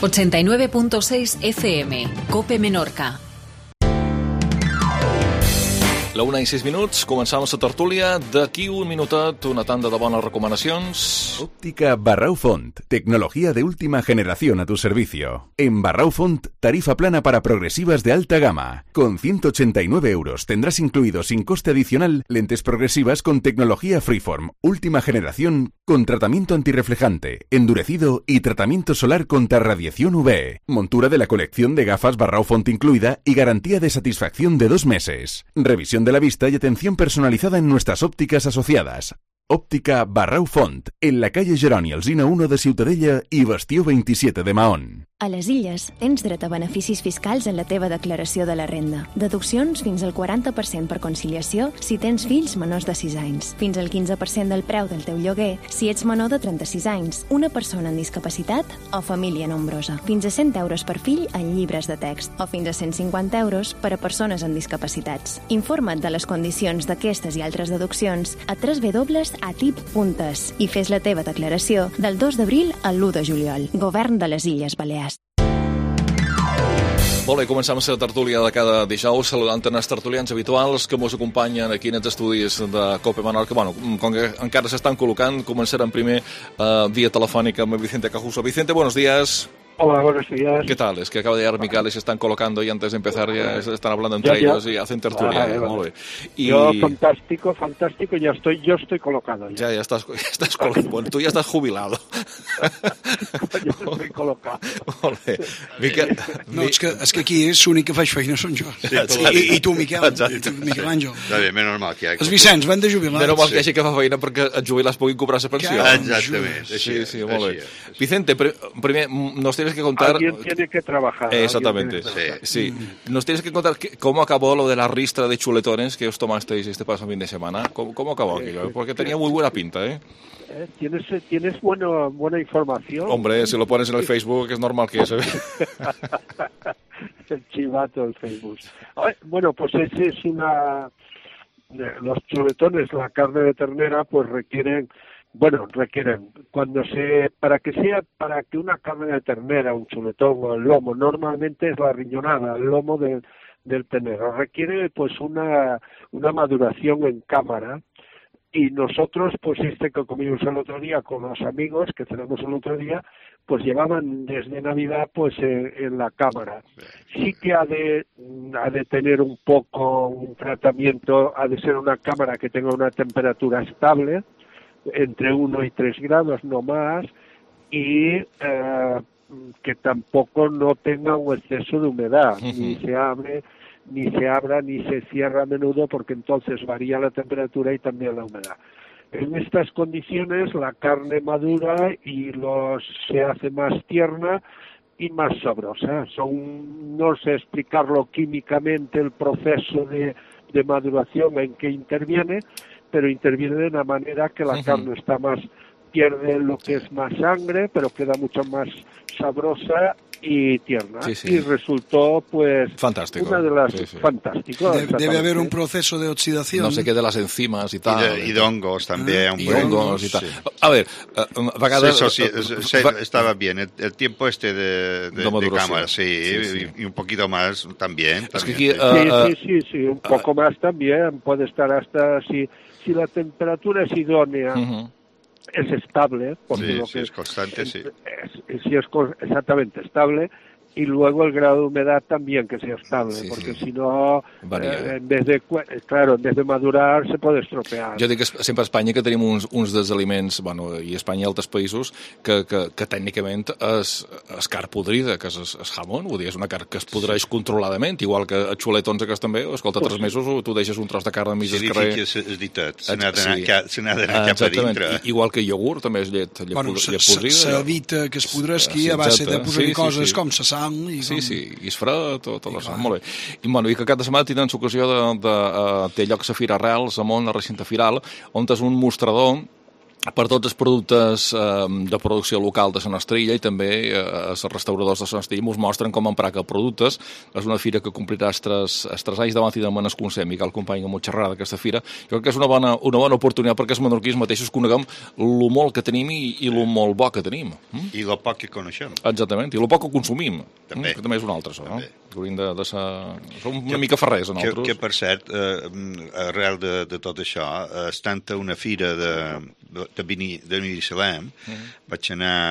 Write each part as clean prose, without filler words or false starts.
89.6 FM, COPE Menorca. La 1:06, començam la tertúlia. D'aquí un minutet, una tanda de bones recomanacions. Óptica Barrau Font. Tecnología de última generación a tu servicio. En Barrau Font, tarifa plana para progresivas de alta gama. Con 189 euros tendrás incluido sin coste adicional lentes progresivas con tecnología Freeform, última generación, con tratamiento antirreflejante, endurecido y tratamiento solar contra radiación UV. Montura de la colección de gafas Barrau Font incluida y garantía de satisfacción de 2 meses. Revisión de la vista y atención personalizada en nuestras ópticas asociadas. Òptica Barrau Font, en la calle Jeroni Alsina 1 de Ciutadella i Bastió 27 de Mahón. A les Illes, tens dret a beneficis fiscals en la teva declaració de la renda. Deduccions fins al 40% per conciliació si tens fills menors de 6 anys. Fins al 15% del preu del teu lloguer si ets menor de 36 anys, una persona amb discapacitat o família nombrosa. Fins a 100 euros per fill en llibres de text o fins a 150 euros per a persones amb discapacitats. Informa't de les condicions d'aquestes i altres deduccions a www.atip.es i fes la teva declaració del 2 d'abril al 1 de juliol. Govern de les Illes Balears. Molt bé, començam la tertúlia de cada dijous saludant els tertulians habituals que ens acompanyen aquí en els estudis de COPE Menorca. Bueno, com que encara s'estan col·locant, començarem primer via telefònica amb Vicente Cajuso. Vicente, buenos días. Hola, buenos días. ¿Qué tal? Es que acaba de llegar Mical y se están colocando y antes de empezar ya están hablando entre ellos y hacen tertulia. Muy bien. Y... Yo, fantástico, yo estoy colocado. Ya estás colocado. Bueno, tú ya estás jubilado. Jo estoy colocado. Molt bé. Miquel... No, és que aquí l'únic que faig feina són jo. Sí, I tu, Miquel. Miquel Àngel. Està bé, menys mal que hi ha... Els Vicenç van de jubilats. Menys mal que hi hagi que fa feina perquè els jubilats puguin cobrar la pensió. Exactament. Sí, molt bé. Vicente, primer, nos tienes que contar... Alguien tiene que trabajar. Exactamente. Sí. Nos tienes que contar cómo acabó lo de la ristra de chuletones que os tomasteis este pasado fin de semana. ¿Cómo acabó aquello? Porque tenía muy buena pinta, ¿eh? ¿Tienes buena información? Hombre, si lo pones en el Facebook es normal que eso... El chivato del Facebook. Bueno, pues ese es una... Los chuletones, la carne de ternera, pues requieren, para que una carne de ternera, un chuletón o el lomo, normalmente es la riñonada, el lomo del ternero, requiere pues una maduración en cámara. Y nosotros, pues que comimos el otro día con los amigos, que cenamos el otro día, pues llevaban desde Navidad pues en la cámara. Sí que ha de tener un poco un tratamiento, ha de ser una cámara que tenga una temperatura estable, entre 1 y 3 grados, no más, y que tampoco no tenga un exceso de humedad, ni se abra, ni se cierra a menudo, porque entonces varía la temperatura y también la humedad. En estas condiciones la carne madura y se hace más tierna y más sabrosa. No sé explicarlo químicamente el proceso de maduración en que interviene, pero interviene de una manera que la carne pierde lo que es más sangre, pero queda mucho más sabrosa y tierna. Sí. Y resultó, pues, fantástico. Una de las... Fantástico. Debe haber un proceso de oxidación. No sé qué de las enzimas y tal. Y de hongos también. Y hongos y tal. Sí. A ver, eso sí, estaba bien. El tiempo de cámara, sí. Y un poquito más también. Es que aquí, sí, un poco más también. Puede estar hasta... Si la temperatura es idónea... Es estable, porque es constante, sí. Es exactamente estable, y luego el grado de humedad también que sea estable, porque si no, en vez de madurar, se pot estropear. Jo dic que sempre a Espanya que tenim uns dels aliments, i Espanya i altres països, que tècnicament és carn podrida, que és jamón, vull dir, és una carn que es podreix controladament, igual que els xuletons aquests també, escolta, 3 mesos tu deixes un tros de carn enmig del carrer. És veritat, se n'ha d'anar cap a dintre. Igual que iogurt, també és llet podrida. S'evita que es podresqui a base de posar coses com la sang. Sí, i es farà tot això, molt bé. I que cada setmana tenen l'ocasió té lloc la Fira Arrels, a Mont, la recinte firal, on és un mostrador per tots els productes de producció local de Sant Estrella i també els restauradors de Sant Estrella ens mostren com emprar aquests productes. És una fira que complirà els tres anys davant i demà es consem i cal company amb molt xerrada d'aquesta fira. Jo crec que és una bona oportunitat perquè els menorquins mateixos coneguem el molt que tenim i el molt bo que tenim. I el poc que coneixem. Exactament, i el poc que consumim. També. Que també és una altra, això, no? Hauríem de ser... Som una mica ferrers, a nosaltres. Que per cert, arrel de tot això, estant a una fira de Binissalem, vaig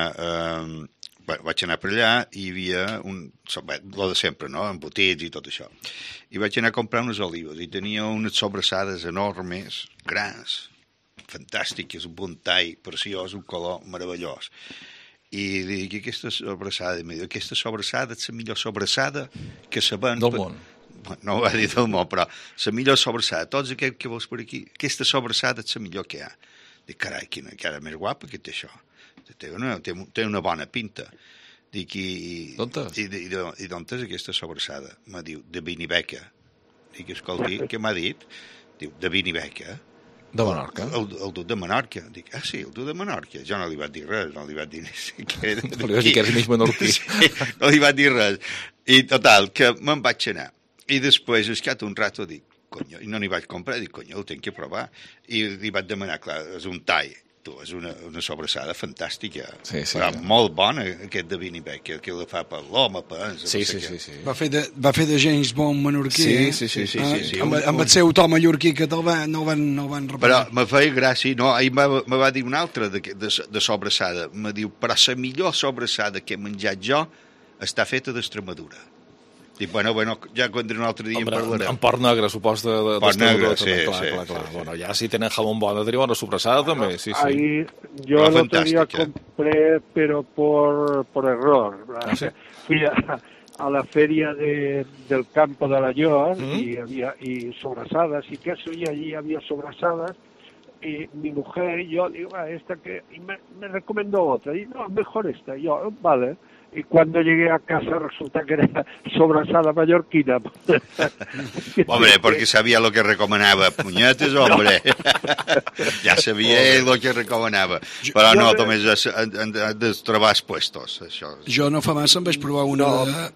anar per allà i hi havia lo de sempre, no?, embotits i tot això. I vaig anar a comprar unes olives i tenia unes sobrassades enormes, grans, fantàstiques, un bon tall preciós, un color meravellós. I dic, aquesta sobrassada, aquesta sobrassada és la millor sobrassada que sabem... Del món. No ho va dir del món, però la millor sobrassada, tots aquests que veus per aquí, aquesta sobrassada és la millor que hi ha. Dic, carai, quina cara més guapa que té això. Té una bona pinta. Dic, i d'on és aquesta sobrassada? Me diu, de Binibeca. Dic, escolti, què m'ha dit? Diu, de Binibeca. De Menorca. El dur de Menorca. Dic, sí, el dur de Menorca. Jo no li vaig dir res, no li vaig dir... No li vaig dir que eres mig menorquí. Sí, no li vaig dir res. I total, que me'n vaig anar. I després, escat un rato, dic, conyo, i no n'hi vaig comprar, dic, conyo, el tinc que provar. I li vaig demanar, clar, és un tall. És una sobrassada fantàstica. Sí. Però molt bona, aquest de Binibec, que la fa per l'home, Sí. Va fer de James Bond menorquí, Sí. Amb el seu to mallorquí que no ho van repetir. Però me feia gràcia, no, ahir me va dir una altra de sobrassada. Me diu, però la millor sobrassada que he menjat jo està feta d'Extremadura. Dic, bueno, ja quan un altre dia en parlarem. En Port Negre, supos, de Port Negre, sí. Bueno, ja si tenen jamón bona, tenia bona sobrassada també, sí. Ahí yo el otro día compré, pero por error. ¿Sí? Fui a la feria del campo de la Llor y sobrasadas y queso, y allí había sobrasadas. Y mi mujer y yo digo, esta que... Y me recomendó otra. Y no, mejor esta. Y yo, vale. Y cuando llegué a casa resulta que era sobrasada mallorquina. Hombre, porque sabía lo que recomendaba. Puñetes, hombre. Ja sabia el que recomanava. Però no, només han de trobar els puestos. Això. Jo no fa massa em vaig provar una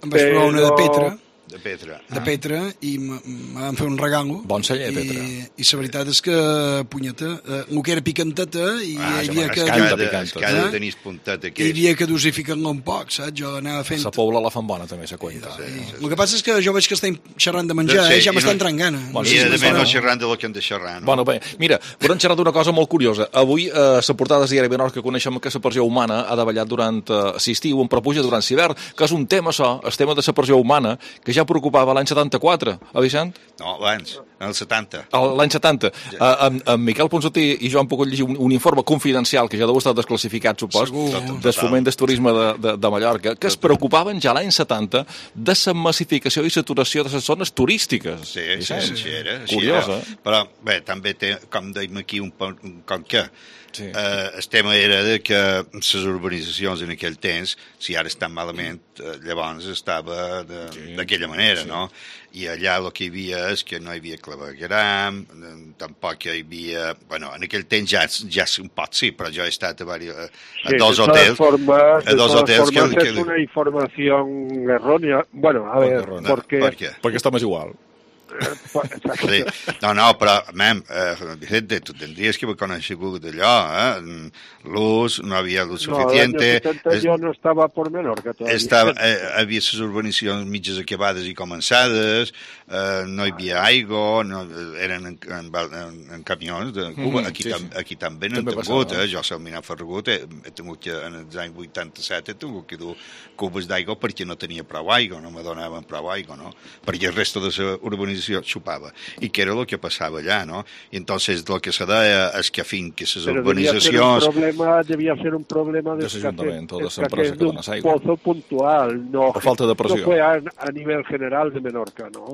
de Petra. De Petra, i me van fer un regalo. Bon celler, Petra. I la veritat és que, punyeta, el que era picanteta, i hi havia que... Cada tenir puntet aquí. Hi havia que dosificar-lo un poc, saps? Jo anava fent... La Pobla la fan bona, també, se cuenta. El que passa és que jo veig que estem xerrant de menjar, ja m'està entrant gana. I a més no xerrant de lo que hem de xerrar, no? Bueno, bé, mira, podem xerrar d'una cosa molt curiosa. Avui, a la portada de Diari Menorca, coneixem que la pressió humana ha davallat durant l'estiu, en propuja durant l'hivern, que és un tema, el tema de la pressió humana, que ja preocupava l'any 74, Vicent? No, abans, en el 70. L'any 70. En Miquel Ponsatí i jo hem pogut llegir un informe confidencial, que ja deu estar desclassificat, supos, del foment del turisme de Mallorca, que es preocupaven ja l'any 70 de la massificació i saturació de les zones turístiques. Sí, era. Curiosa. Però, bé, també té, com dèiem aquí, un com que... Sí. El tema era de que les urbanitzacions en aquell temps, si ara estan malament, llavors estava d'aquella manera, no? I allà el que hi havia és que no hi havia clavegueram, tampoc hi havia... Bueno, en aquell temps ja un pot sí, però jo he estat a dos hotels. De todas formas es una información errónea. Bueno, a ver, ¿por qué? Porque estamos igual. Sí. No, però, Vicente, tu tendries que haver conegut allò, luz, no havia luz suficiente. No, l'any 70 jo no estava por Menorca todavía. Havia les urbanizacions mitges acabades i començades, no hi havia aigua, eren en camions de Cuba. Aquí també n'han tingut, jo soc Minà Ferragut, he tingut que, en els anys 87, he tingut que dur cubes d'aigua perquè no tenia prou aigua, no me donaven prou aigua, no? Perquè el resto de la urbanizació xupava. I que era el que passava allà, no? I entonces lo que se deia és que fins que les urbanitzacions... Debía ser un problema de escasez de un pozo puntual, no falta de pressió. No fue a nivel general de Menorca, ¿no?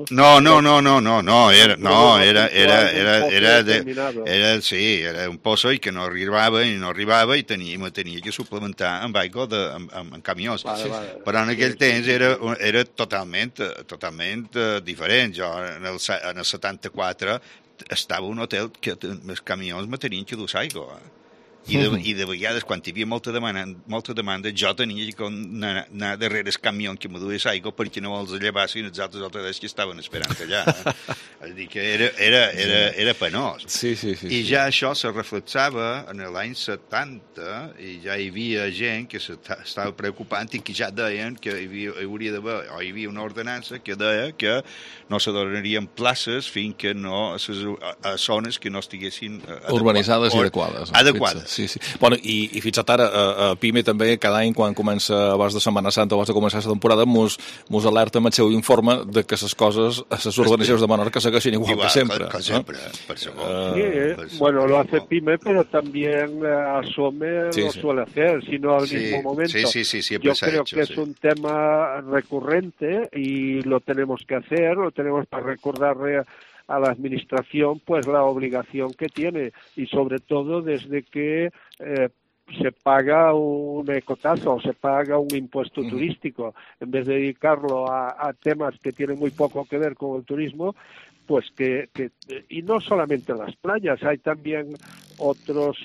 Era un pozo i que no arribava i me tenia que suplementar amb aigua amb camions. Vale. Però en aquell temps era totalment diferent. Jo en el 74 estava un hotel que els camions me tenien que dur aigua. I de vegades, quan hi havia molta demanda, jo tenia que anar darrere el camió que me dués aigua perquè no els llevassin els altres altres que estaven esperant allà. És dir, que era penós. Sí. I ja això se reflexava en l'any 70 i ja hi havia gent que s'estava preocupant i que ja deien que hi havia una ordenança que deia que no se donarien places fins que no a zones que no estiguessin urbanitzades i adequades. Sí. Bueno, i fins ara a PIME també cada any quan comença abans de Setmana Santa o abans de començar la temporada mos alerta amb el seu informe de que les coses a les organitzacions de Menorca segueixen igual que sempre. Per segon. Bueno, lo hace PIME, pero también ASOME lo suele hacer, si no al mismo momento. Sí, yo creo que es un tema recurrente y lo tenemos que hacer, lo tenemos para recordarle a la administración pues la obligación que tiene y sobre todo desde que se paga un ecotasa o se paga un impuesto turístico en vez de dedicarlo a temas que tienen muy poco que ver con el turismo, pues que y no solamente las playas, hay también otros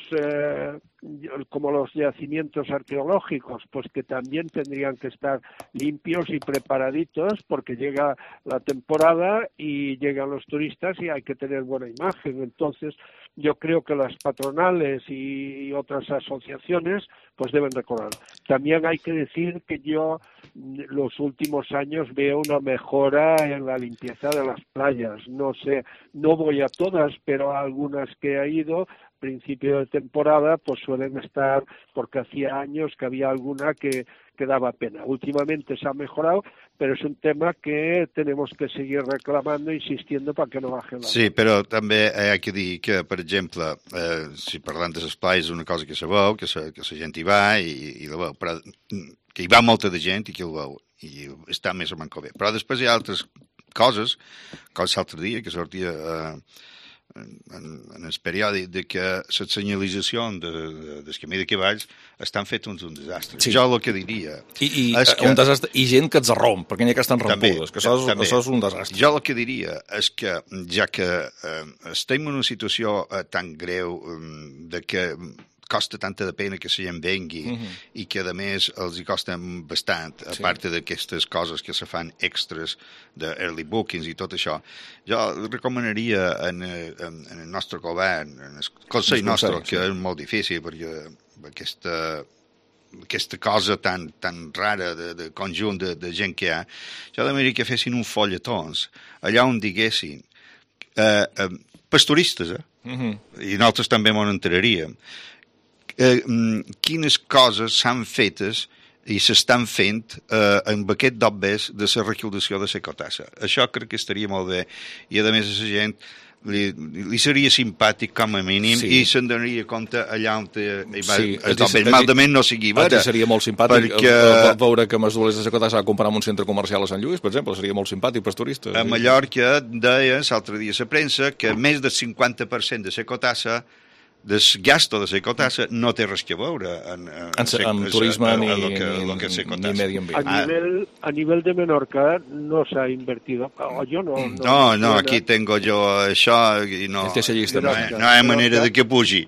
como los yacimientos arqueológicos, pues que también tendrían que estar limpios y preparaditos porque llega la temporada y llegan los turistas y hay que tener buena imagen. Entonces, yo creo que las patronales y otras asociaciones pues deben recordar. También hay que decir que yo los últimos años veo una mejora en la limpieza de las playas. No sé, no voy a todas, pero a algunas que he ido, principio de temporada, pues suelen estar, porque hacía años que había alguna que daba pena. Últimamente se ha mejorado, pero es un tema que tenemos que seguir reclamando, insistiendo para que no bajen la... Sí, però també hi ha que dir que, per exemple, si parlant de les playas, una cosa que se veu, que la gent hi va i la veu, però que hi va molta de gent i que ho veu, i està més o menys bé. Però després hi ha altres coses, com l'altre dia, que sortia en el periòdic, de que la senyalització del camí de cavalls estan fets un desastre. Sí. Jo el que diria... un desastre, i gent que els romp, perquè n'hi ha que estan rompudes, que això és un desastre. Jo el que diria és que, ja que estem en una situació tan greu de que costa tanta de pena que la gent vengui i que, a més, els hi costa bastant, a part d'aquestes coses que se fan extras d'early bookings i tot això. Jo recomanaria en el nostre govern, en el Consell nostre, que és molt difícil, perquè aquesta cosa tan rara de conjunt de gent que hi ha, jo demanaria que fessin un folletons, allà on diguessin pastoristes, i nosaltres també m'ho enteraríem, quines coses s'han fetes i s'estan fent amb aquest dobbers de la recaudació de l'ecotassa. Això crec que estaria molt bé i, a més, a la gent li seria simpàtic com a mínim i se'n donaria compte allà on malament no sigui vera. Seria molt simpàtic veure que amb els dolers de l'ecotassa va comprar en un centre comercial a Sant Lluís, per exemple, seria molt simpàtic per turistes. A Mallorca deia l'altre dia a la premsa que més del 50% de l'ecotassa del gasto de l'ecotassa no té res que veure amb turisme ni medi ambient. A nivel de Menorca no se ha invertido. Yo no, aquí tengo yo això i no hi ha manera de que pugi.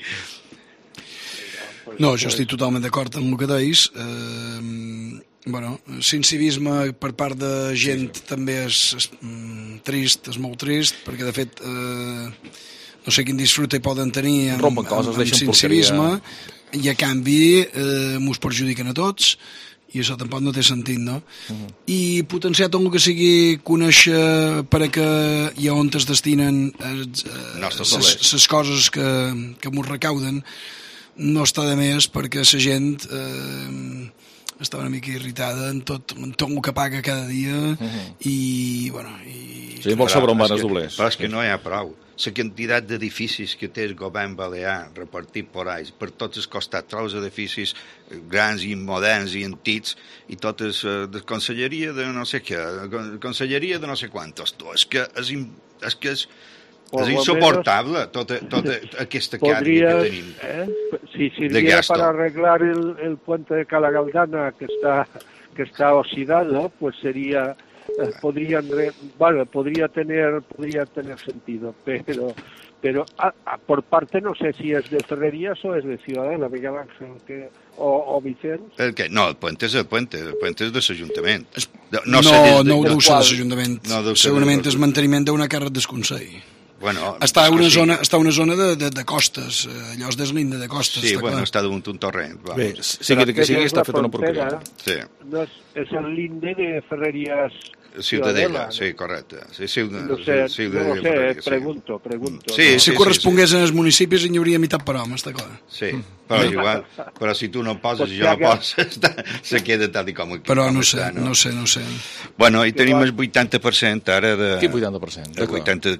No, jo estic totalment d'acord amb el que deis. Bueno, l'incivisme per part de gent també és trist, és molt trist, perquè de fet no sé quin disfrute poden tenir amb l'incivisme i a canvi mos perjudiquen a tots i això tampoc no té sentit, no? I potenciar tot el que sigui conèixer per a que hi ha on es destinen les coses que mos recauden no està de més perquè la gent està una mica irritada en tot el que paga cada dia i, bueno... Sí, vol saber on van els doblers. Però és que no hi ha prou. La quantitat d'edificis que té el govern balear repartit per tots els costats, trous edificis grans i moderns i antics i totes de conselleria de no sé què, conselleria de no sé quantos. És que és insoportable tota aquesta càrrega que tenim. Si sirviera para arreglar el puente de Cala Galdana que está oxidado, pues sería... podría tener sentido, pero por parte no sé si es de Ferrerías o es de Ciudadela, Miguel Ángel, o Vicent. El què? No, el puente és el puente és de l'Ajuntament. No ho deu ser de l'Ajuntament. No, segurament és manteniment d'una càrrec del Consell. Bueno, està una zona de costes, allò és deslinda de costes. Sí, està clar. està damunt un torrent. Bé, sigui que sigui, està fet una porqueria. Sí. No és el linde de Ferrerías Ciutadella, sí, correcte. Sí, no sé, pregunto. Sí, si correspongués als municipis hi hauria meitat per home, està clar. Sí, però igual, però si tu no poses i jo no poses, se queda tal com aquí. Però no sé. Bueno, i tenim el 80% ara de... Quin 80%? El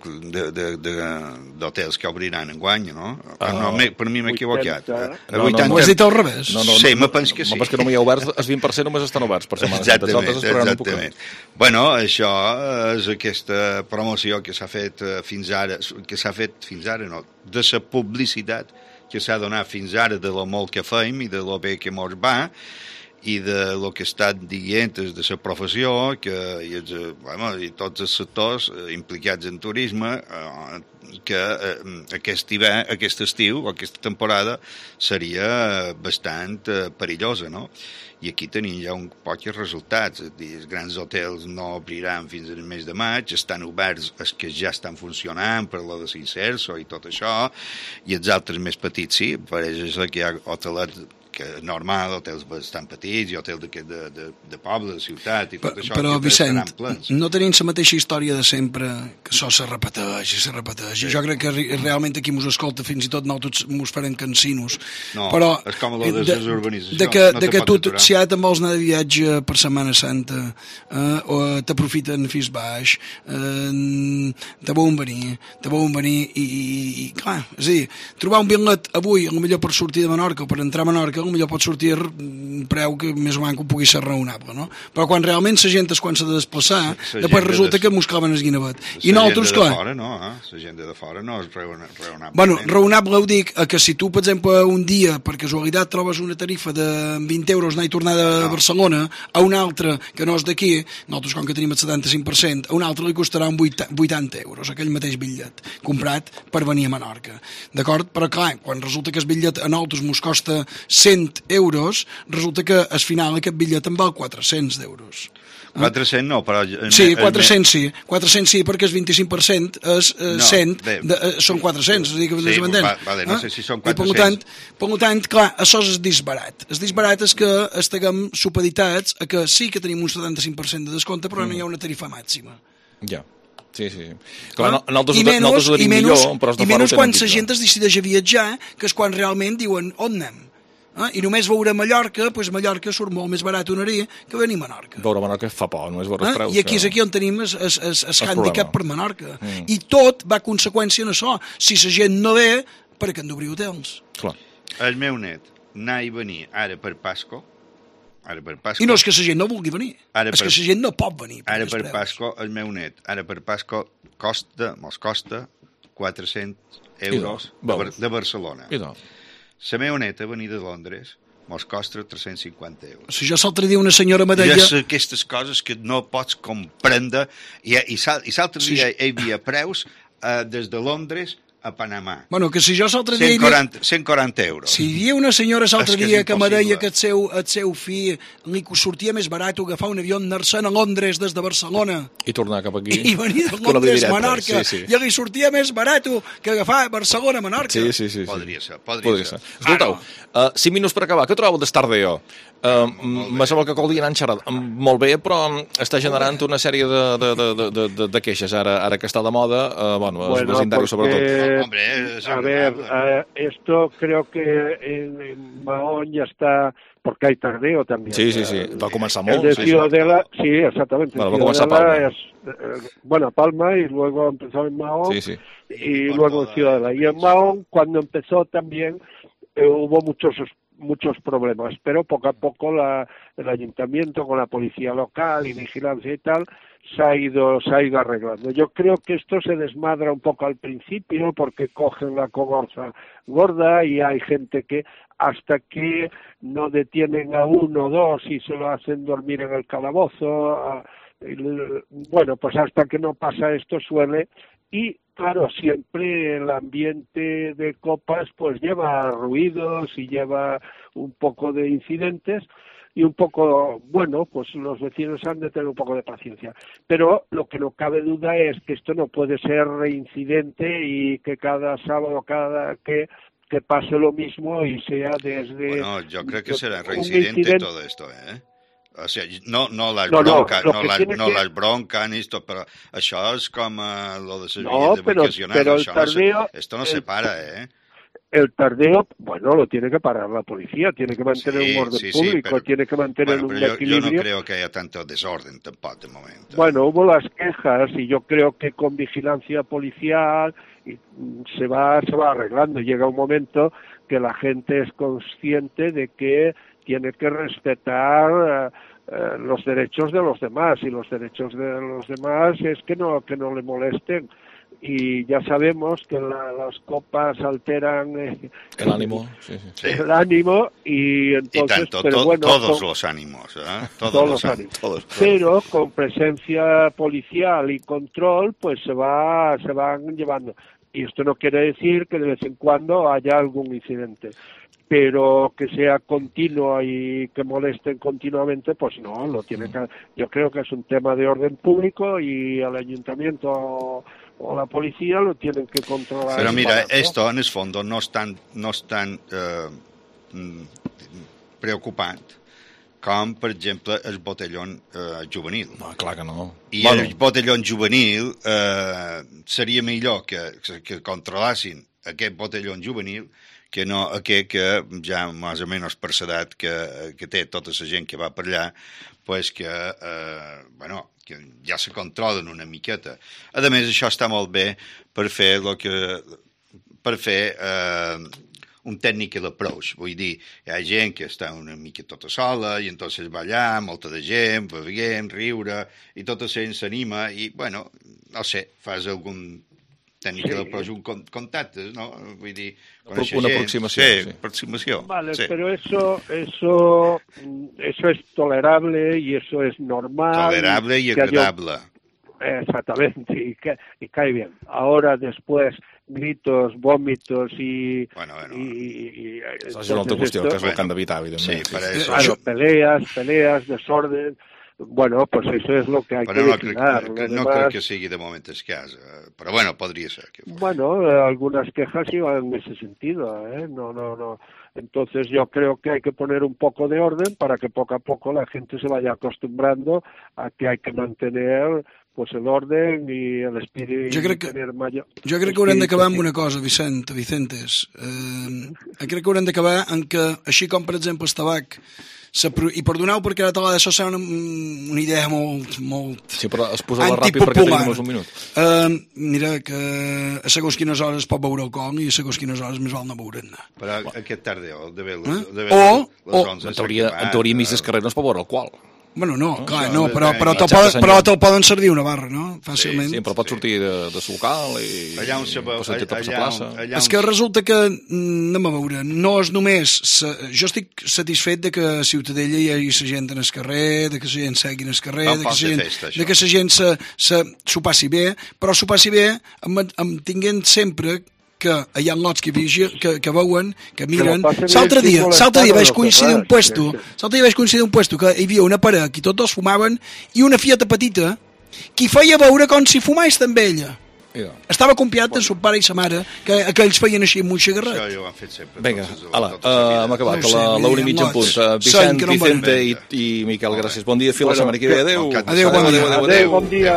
80% d'hotels que obriran enguany, no? Per mi m'he equivocat. Ho has dit al revés? Sí, me penso que sí. És que no m'hi ha oberts, els 20% només estan oberts per Setmana Santa. Exactament. Bueno, això és aquesta promoció que s'ha fet fins ara, de la publicitat que s'ha donat fins ara de lo molt que fem i de lo bé que mos va i de lo que està dient de la professió i tots els sectors implicats en turisme que aquest estiu, aquesta temporada seria bastant perillosa, no? I aquí tenim ja un pocs resultats. Els grans hotels no obriran fins al mes de maig, estan oberts els que ja estan funcionant per lo de Cincerso i tot això, i els altres més petits sí, pareix que hi ha hotelets que és normal, hotels bastant petits i hotels de poble, de ciutat i tot això. Però, Vicent, no tenim la mateixa història de sempre, que això se repeteix. Sí. Jo crec que realment aquí mos escolta, fins i tot nosaltres mos farem cansinos. No, però és com el de les urbanitzacions. De que tu, si ara te'n vols anar de viatge per Setmana Santa, o t'aprofiten fins baix, te volen venir i clar, és a dir, trobar un bitllet avui, potser per sortir de Menorca o per entrar a Menorca, potser pot sortir un preu que més o menys pugui ser raonable, no? Però quan realment la gent és quan s'ha de desplaçar, després resulta que mos claven el guinevet. I nosaltres, clar... La gent de fora no és raonable. Bueno, raonable ho dic, que si tu, per exemple, un dia, per casualitat, trobes una tarifa de 20 euros anar i tornar de Barcelona, a un altre que no és d'aquí, nosaltres com que tenim el 75%, a un altre li costarà 80 euros, aquell mateix bitllet, comprat per venir a Menorca. D'acord? Però clar, quan resulta que el bitllet a nosaltres mos costa 100 euros, resulta que al final aquest bitllet en val 400 d'euros. 400 no, però... Sí, 400 sí. 400 sí, perquè el 25% és 100, són 400, és a dir, que vale, no sé si són 400. Per tant, clar, això és disbarat. El disbarat és que estiguem supeditats a que sí que tenim un 75% de descompte, però no hi ha una tarifa màxima. Ja. Sí. Clar, nosaltres ho tenim millor, però i menys quan la gent es decideix a viatjar, que és quan realment diuen on anem. I només veure Mallorca, doncs Mallorca surt molt més barat una hora que venir a Menorca. Veure Menorca fa por, només veure els preus. I aquí és aquí on tenim el handicap per Menorca. I tot va a conseqüència en això. Si la gent no ve, per què han d'obrir hotels? Clar. El meu net anar i venir ara per Pasco. I no és que la gent no vulgui venir, és que la gent no pot venir. Ara per Pasco, el meu net, ara per Pasco mos costa 400 euros de Barcelona. I no. La meva neta venir de Londres mos costa 350 euros. Si jo l'altre dia una senyora me deia... I és aquestes coses que no pots comprendre i l'altre dia hi havia preus des de Londres a Panamà. Bueno, que si jo l'altre dia... 140 euros. Si hi havia una senyora l'altre dia que me deia que el seu fill li sortia més barat agafar un avió anar-se'n a Londres des de Barcelona. I tornar cap aquí. I venir de Londres a Menorca. I li sortia més barat que agafar Barcelona a Menorca. Sí. Podria ser. Escoltau, 5 minuts per acabar. Què trobeu d'Estardeo? Me sembla que cal dir anant xerrant molt bé, però està generant una sèrie de queixes ara que està de moda, els vecindaris sobretot. A ver, esto creo que en Mahón ya está, porque hay tardeo también. Sí, va començar molt. El de Ciudadela, sí, exactamente. Va començar a Palma. Bueno, a Palma y luego empezó en Mahón y luego en Ciudadela. Y en Mahón, cuando empezó también, hubo muchos problemas, pero poco a poco el ayuntamiento con la policía local y vigilancia y tal se ha ido arreglando. Yo creo que esto se desmadra un poco al principio porque cogen la cogorza gorda y hay gente que hasta que no detienen a uno o dos y se lo hacen dormir en el calabozo, bueno, pues hasta que no pasa esto suele y claro, siempre el ambiente de copas pues lleva ruidos y lleva un poco de incidentes y un poco, bueno, pues los vecinos han de tener un poco de paciencia. Pero lo que no cabe duda es que esto no puede ser reincidente y que cada sábado, que pase lo mismo y sea desde... Bueno, yo creo que será reincidente todo esto, ¿eh? O sea, no las broncas, no las broncas ni esto, pero això es como lo de Sevilla de vacacionar, pero el tardeo, esto no se para, ¿eh? El tardeo, bueno, lo tiene que parar la policía, tiene que mantener un orden público, pero, tiene que mantener un equilibrio. Yo no creo que haya tanto desorden tampoco de momento. Bueno, hubo las quejas y yo creo que con vigilancia policial se va arreglando. Llega un momento que la gente es consciente de que tiene que respetar los derechos de los demás, y los derechos de los demás es que no le molesten. Y ya sabemos que las copas alteran el ánimo, sí. El ánimo, y entonces, y tanto, pero bueno, todos los ánimos, ¿eh? Todos los ánimos. Pero con presencia policial y control, pues se van llevando. Y esto no quiere decir que de vez en cuando haya algún incidente, pero que sea continuo y que molesten continuamente, pues no, yo creo que es un tema de orden público y el ayuntamiento o la policía lo tienen que controlar. Pero mira, esto en el fondo no es tan preocupant com, per exemple, el botellón juvenil. No, clar que no. I el botellón juvenil seria millor que controlassin aquest botellón juvenil que no aquest que ja més o menys per l'edat que té tota la gent que va per allà, pues que ja se controlen una miqueta. A més, això està molt bé per fer un technical approach, vull dir, hi ha gent que està una mica tota sola i entonces va allà, molta de gent, va veient, riure, i tota la gent s'anima i, bueno, no sé, fas algun technical approach, un contacte, ¿no? Vull dir, una aproximació. Sí, aproximació. Vale, sí. Pero eso es tolerable y eso es normal. Tolerable y agradable. Exactamente, y cae bien. Ahora, después, gritos, vòmitos i... Bueno. Això és una altra qüestió, que és el que han d'evitar, evidentment. Sí, para eso. Claro, peleas, desorden... Bueno, pues eso es lo que hay que vigilar. No creo que sigui de moment escàs, però bueno, podria ser. Bueno, algunas quejas iban en ese sentido, ¿eh? No. Entonces yo creo que hay que poner un poco de orden para que poco a poco la gente se vaya acostumbrando a que hay que mantener pues el orden i l'espírit. Jo crec que haurem d'acabar amb una cosa, Vicentes. Crec que haurem d'acabar en que, així com per exemple el tabac, i perdoneu perquè ara t'ha de ser una idea molt sí, però es posa-la ràpid perquè tenim només un minut. Mira que a segons quines hores pot beure alcohol i a segons quines hores més val no beure'n. Però aquest tardeu, de les 11... En teoria, mig carrer no es pot beure alcohol. Bueno, no, clar, no, però te'l poden servir una barra, no? Fàcilment. Sí, però pot sortir de local i passar tota la plaça. És que resulta que, anem a veure, no és només... Jo estic satisfet de que a Ciutadella hi hagi la gent en el carrer, de que la gent segui en el carrer, de que la gent s'ho passi bé, però s'ho passi bé tinguent sempre que hi ha lots que veuen, que miren. L'altre dia vaig coincidir un puesto que hi havia una parella que tots dos fumaven i una fieta petita que feia veure com si fumés també ella. Estava confiat en son pare i sa mare que ells feien així amb un cigarret. Això ja ho han fet sempre. Vinga, hem acabat a l'una i mitja en punt. Vicent, Vicente i Miquel, gràcies. Bon dia, fins la setmana que ve. Adéu. Adéu, bon dia.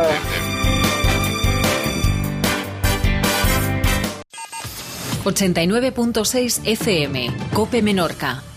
89.6 FM, COPE Menorca.